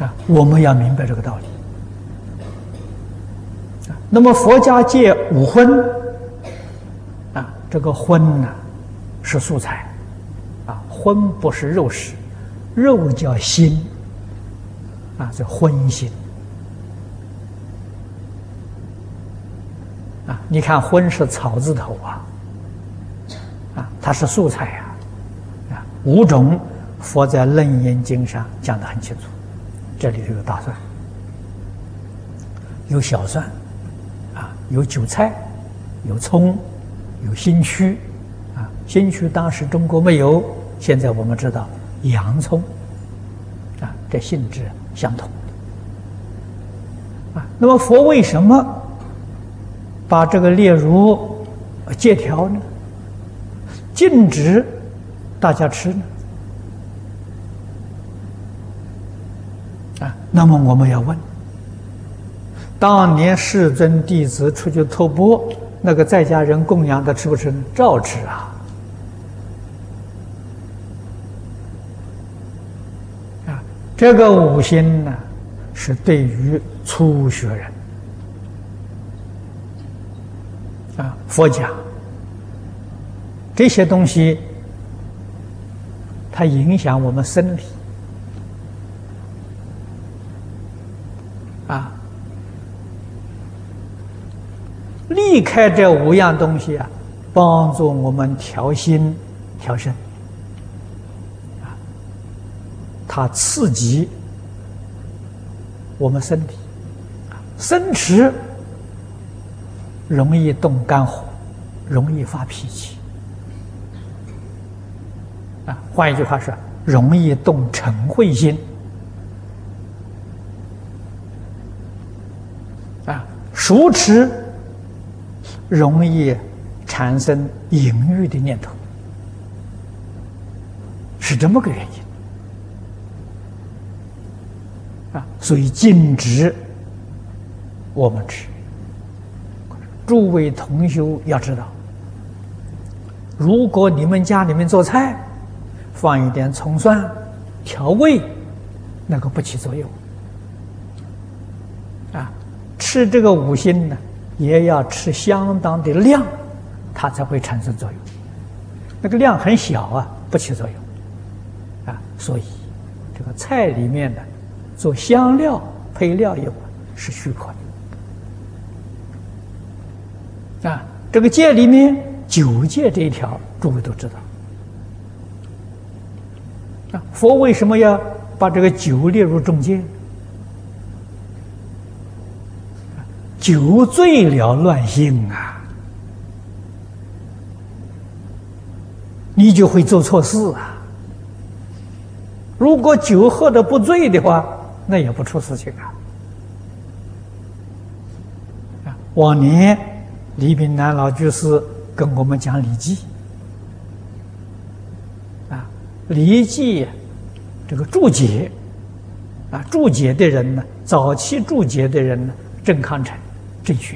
我们要明白这个道理。那么佛家戒五荤，这个荤呢是素菜，荤不是肉食，肉叫心，叫荤心。你看荤是草字头它是素菜五种佛在《楞严经》上讲得很清楚，这里头有大蒜，有小蒜，有韭菜，有葱，有新曲，新曲当时中国没有，现在我们知道洋葱，这性质相同那么佛为什么把这个列入戒条呢？禁止大家吃呢？那么我们要问，当年世尊弟子出去托钵，那个在家人供养的吃不吃呢？照吃这个五辛呢，是对于初学人佛讲这些东西，它影响我们生理离开这五样东西帮助我们调心调身它刺激我们身体生吃容易动肝火，容易发脾气换一句话说，容易动嗔恚心熟吃容易产生淫欲的念头，是这么个原因所以禁止我们吃。诸位同修要知道，如果你们家里面做菜放一点葱蒜调味，那个不起作用吃这个五辛呢，也要吃相当的量，它才会产生作用。那个量很小不起作用所以这个菜里面的做香料配料用是许可的这个戒里面酒戒这一条，诸位都知道佛为什么要把这个酒列入重戒？酒醉了乱性你就会做错事如果酒喝得不醉的话，那也不出事情往年李炳南老居士跟我们讲《礼记》《礼记》这个注解注解的人呢，早期注解的人呢，郑康成、郑玄，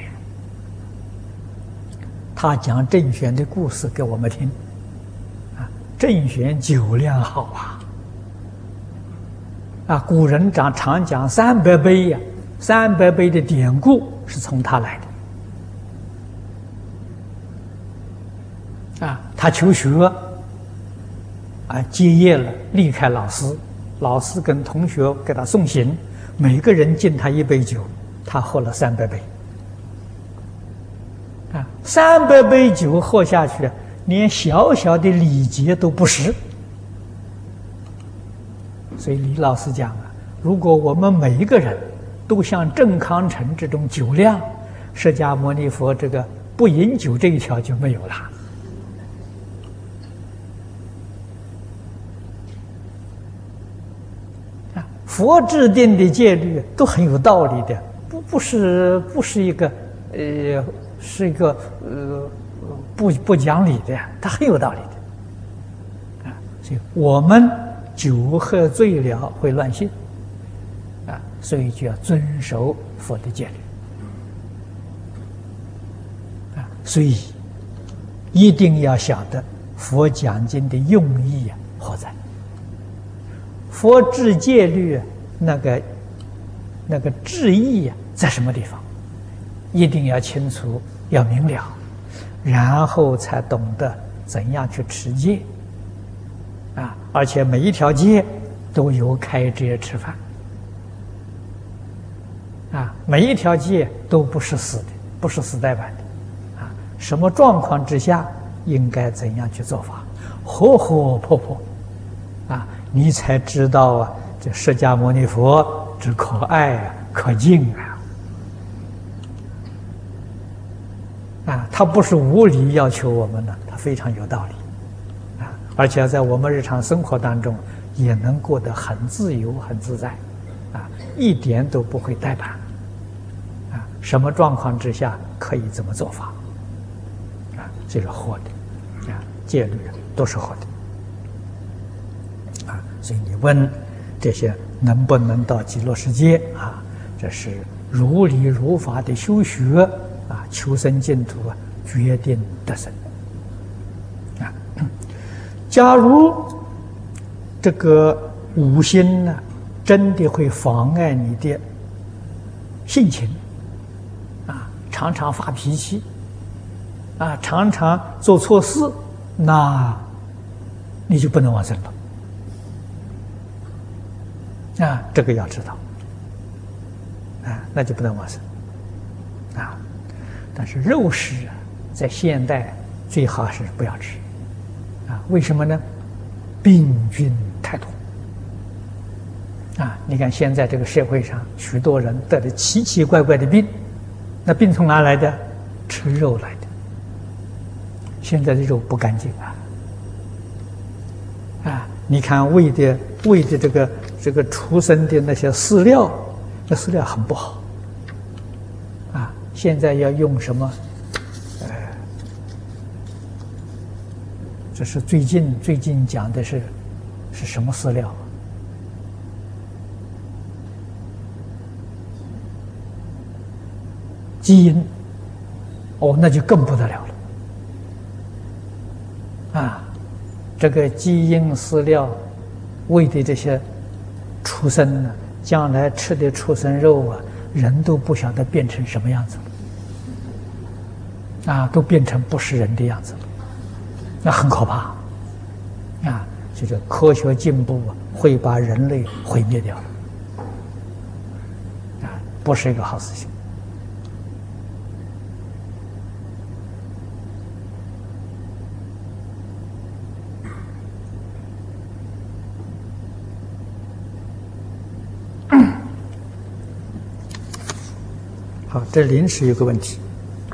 他讲郑玄的故事给我们听郑玄酒量好古人常讲300杯300杯的典故是从他来的他求学结业了，离开老师，老师跟同学给他送行，每个人敬他一杯酒，他喝了300杯300杯酒喝下去连小小的礼节都不识。所以李老师讲如果我们每一个人都像郑康成这种酒量，释迦牟尼佛这个不饮酒这一条就没有了佛制定的戒律都很有道理的，不是一个是一个不讲理的，它很有道理的所以我们酒喝醉了会乱性所以就要遵守佛的戒律所以一定要晓得佛讲经的用意何在。佛制戒律那个那个智意在什么地方，一定要清楚，要明了，然后才懂得怎样去持戒啊！而且每一条戒都由开遮吃饭啊，每一条戒都不是死的，不是死呆板的啊！什么状况之下应该怎样去做法，活活泼泼啊，你才知道啊，这释迦牟尼佛之可爱啊，可敬啊！他不是无理要求我们的，他非常有道理啊！而且在我们日常生活当中，也能过得很自由、很自在啊，一点都不会呆板啊！什么状况之下可以怎么做法啊？这是活的啊，戒律都是活的啊！所以你问这些能不能到极乐世界啊？这是如理如法的修学啊，求生净土啊，决定得生啊。假如这个五心呢，真的会妨碍你的性情啊，常常发脾气啊，常常做错事，那你就不能往生了。啊，这个要知道，啊，那就不能往生，啊，但是肉食啊，在现代最好是不要吃，啊，为什么呢？病菌太多，啊，你看现在这个社会上，许多人得了奇奇怪怪的病，那病从哪来的？吃肉来的。现在的肉不干净啊，你看喂的这个畜生的那些饲料，那饲料很不好啊。现在要用什么？这是最近讲的是什么饲料？基因，哦，那就更不得了了啊！这个基因饲料喂的这些畜生呢，将来吃的畜生肉啊，人都不晓得变成什么样子了啊，都变成不是人的样子了，那很可怕啊！这个科学进步啊，会把人类毁灭掉了啊，不是一个好事情。好，这临时有个问题，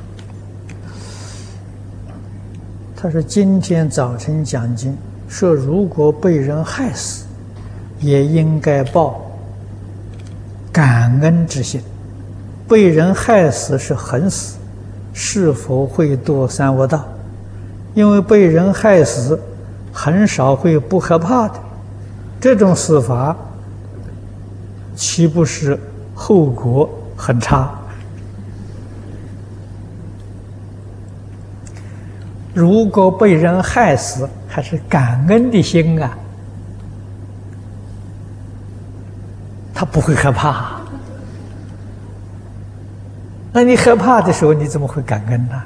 他说今天早晨讲经说，如果被人害死，也应该报感恩之心。被人害死是横死，是否会堕三恶道？因为被人害死很少会不害怕的，这种死法岂不是后果很差？如果被人害死，还是感恩的心啊，他不会害怕。那你害怕的时候，你怎么会感恩呢？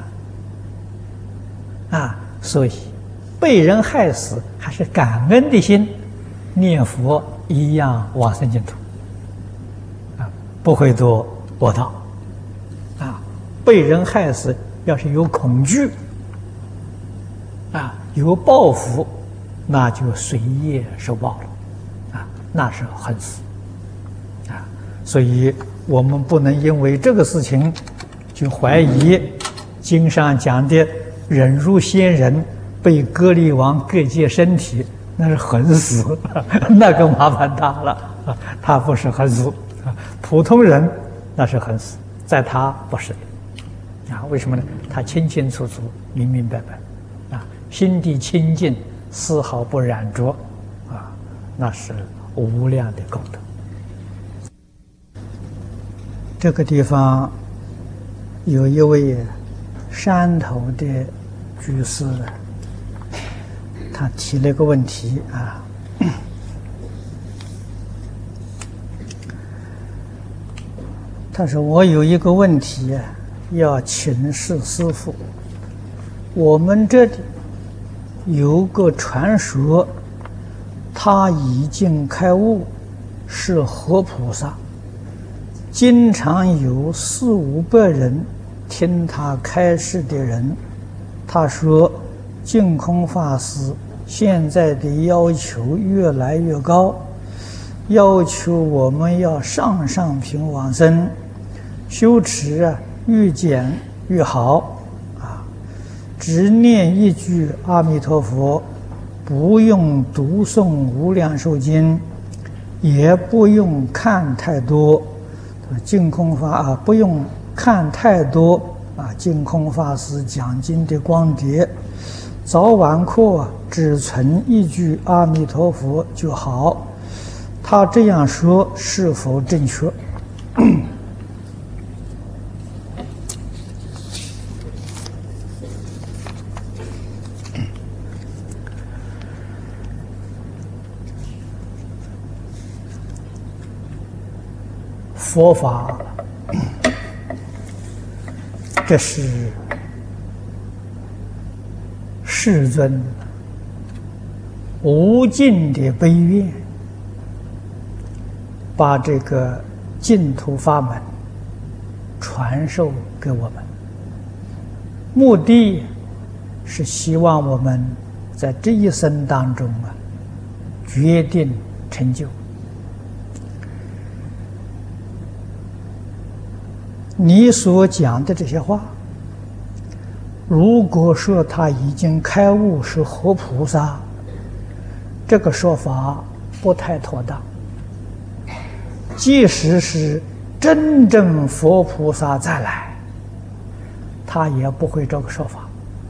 啊，所以被人害死还是感恩的心，念佛一样往生净土啊，不会堕恶道啊。被人害死，要是有恐惧啊，有报复，那就随业受报了，啊，那是横死，啊，所以我们不能因为这个事情就怀疑经上讲的忍辱仙人被割离王割截身体，那是横死，那个麻烦大了，他不是横死，普通人那是横死，在他不是的，啊，为什么呢？他清清楚楚、明明白白。心地清净，丝毫不染着，啊，那是无量的功德。这个地方有一位山头的居士，他提了一个问题啊， 他说：“我有一个问题要请示师父。我们这里有个传说，他已经开悟，是活菩萨，经常有400-500人听他开示的人。他说，净空法师现在的要求越来越高，要求我们要上品往生，修持越简越好只念一句阿弥陀佛，不用读诵无量寿经，也不用看太多净空法不用看太多净空法师讲经的光碟，早晚课只存一句阿弥陀佛就好。他这样说是否正确？佛法，这是世尊无尽的悲愿，把这个净土法门传授给我们，目的是希望我们在这一生当中决定成就。你所讲的这些话，如果说他已经开悟是活菩萨，这个说法不太妥当。即使是真正佛菩萨再来，他也不会这个说法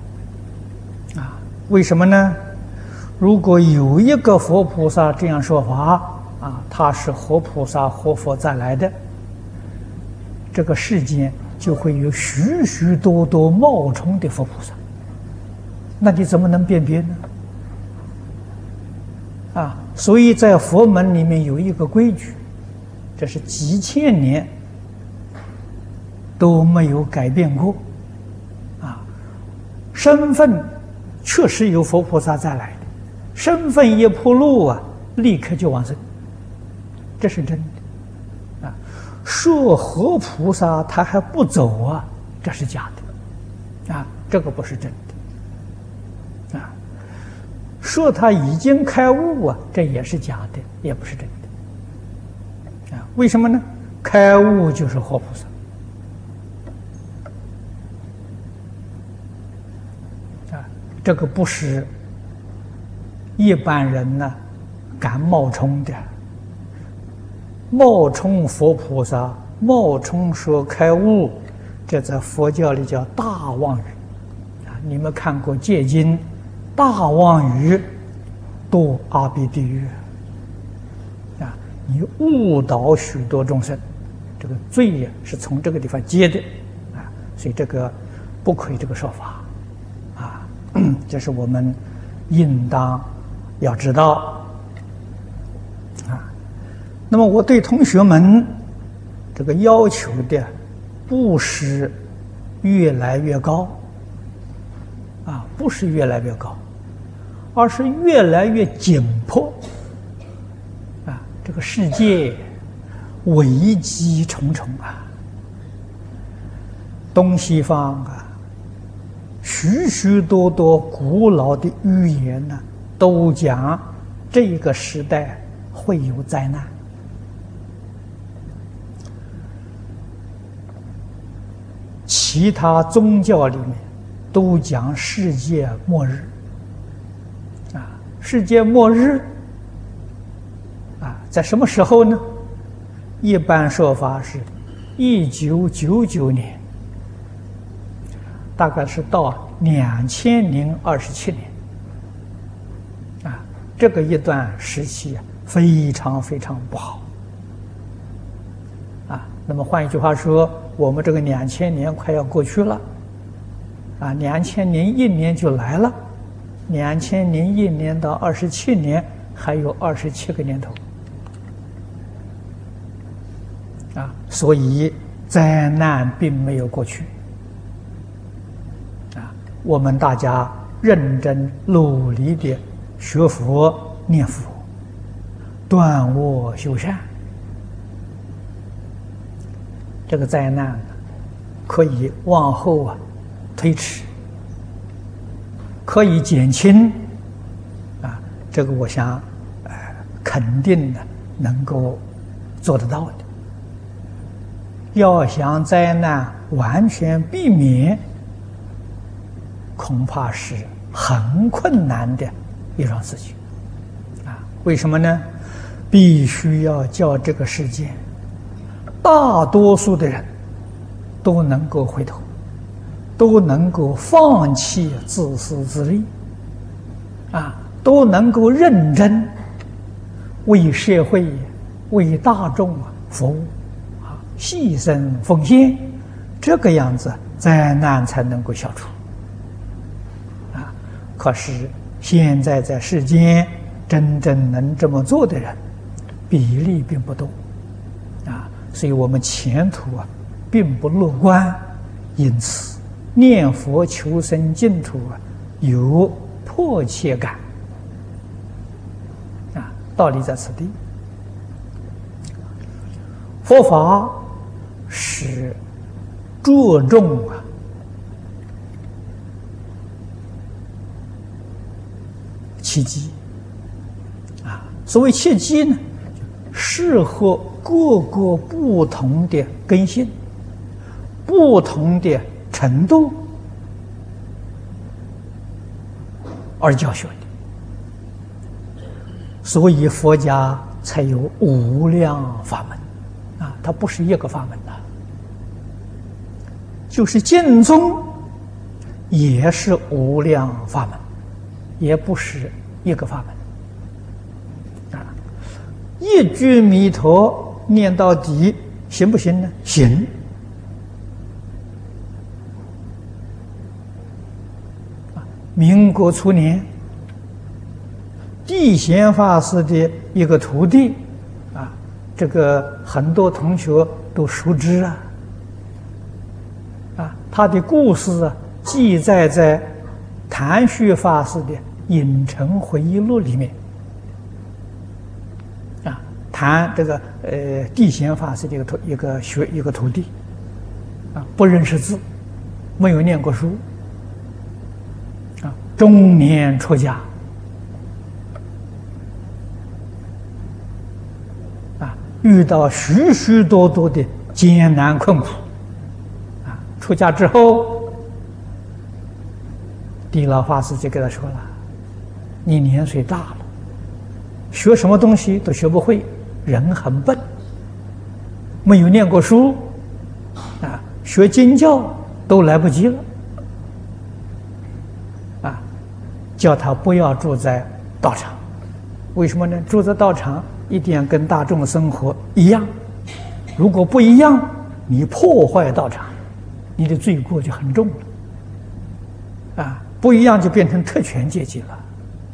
为什么呢？如果有一个佛菩萨这样说法他是活菩萨活佛再来的，这个世间就会有许许多多冒充的佛菩萨，那你怎么能辨别呢？所以在佛门里面有一个规矩，这是几千年都没有改变过身份确实有佛菩萨再来的，身份一暴露立刻就往生，这是真的。说活菩萨他还不走这是假的这个不是真的说他已经开悟这也是假的，也不是真的为什么呢？开悟就是活菩萨这个不是一般人敢冒充的。冒充佛菩萨，冒充说开悟，这在佛教里叫大妄语你们看过戒经，大妄语堕阿鼻地狱你误导许多众生，这个罪是从这个地方结的所以这个不可以这个说法这是我们应当要知道那么我对同学们这个要求的不是越来越高不是越来越高，而是越来越紧迫这个世界危机重重东西方许许多多古老的预言都讲这个时代会有灾难其他宗教里面都讲世界末日世界末日在什么时候呢？一般说法是1999年，大概是到2027年这个一段时期非常非常不好那么换一句话说，我们这个2000年快要过去了2001年就来了，2001年到27年还有27个年头所以灾难并没有过去。我们大家认真努力的学佛念佛，断恶修善，这个灾难可以往后推迟，可以减轻这个我想肯定的能够做得到的。要想灾难完全避免，恐怕是很困难的一桩事情为什么呢？必须要叫这个世界大多数的人都能够回头，都能够放弃自私自利都能够认真为社会为大众服务牺牲奉献，这个样子灾难才能够消除可是现在在世间真正能这么做的人比例并不多所以我们前途并不乐观，因此念佛求生净土有迫切感道理在此地。佛法是着重契机所谓契机呢，适合各个不同的根性、不同的程度而教学的，所以佛家才有无量法门它不是一个法门就是净宗也是无量法门，也不是一个法门一句弥陀念到底行不行呢？行民国初年，地贤法师的一个徒弟这个很多同学都熟知他的故事记载在谭旭法师的《隐城回忆录》里面谈这个地贤法师的一个徒弟不认识字，没有念过书中年出家遇到许许多多的艰难困苦出家之后，地老法师就跟他说了：“你年岁大了，学什么东西都学不会，人很笨，没有念过书学经教都来不及了叫他不要住在道场。为什么呢？住在道场一定要跟大众生活一样，如果不一样，你破坏道场，你的罪过就很重了不一样就变成特权阶级了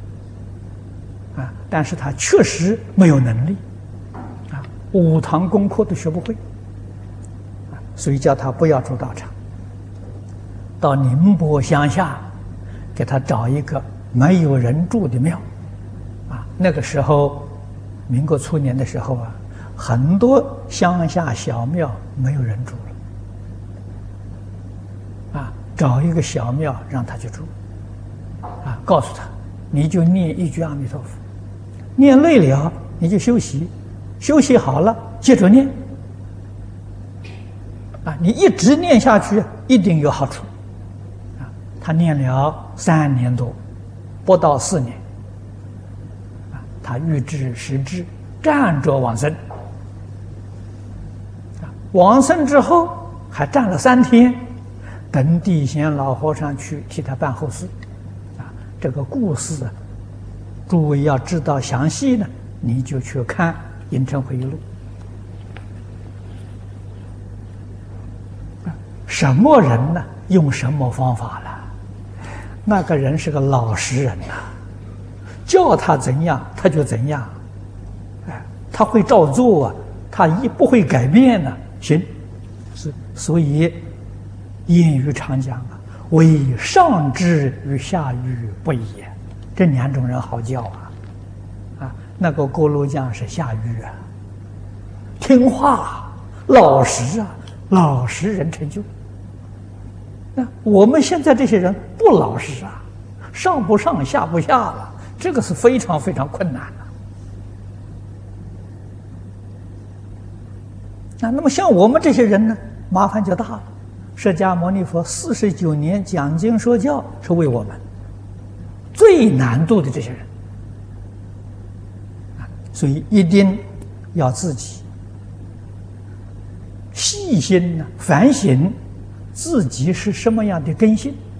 但是他确实没有能力5堂功课都学不会所以叫他不要住道场，到宁波乡下给他找一个没有人住的庙那个时候民国初年的时候很多乡下小庙没有人住了找一个小庙让他去住告诉他你就念一句阿弥陀佛，念累了你就休息，休息好了接着念你一直念下去一定有好处他念了3年多，不到4年他欲知时至，站着往生往生之后还站了3天，等地贤老和尚去替他办后事这个故事诸位要知道详细呢，你就去看《隐城回忆录》什么人呢？用什么方法了？那个人是个老实人叫他怎样他就怎样他会照做他不会改变行，是所以谚语常讲啊，为上智与下愚不一也。这两种人好教啊！那个锅炉匠是下愚啊，听话老实啊，老实人成就。那我们现在这些人不老实啊，上不上下不下了，这个是非常非常困难的。那么像我们这些人呢，麻烦就大了。释迦牟尼佛49年讲经说教，是为我们最难度的这些人所以一定要自己细心反省自己是什么样的根性。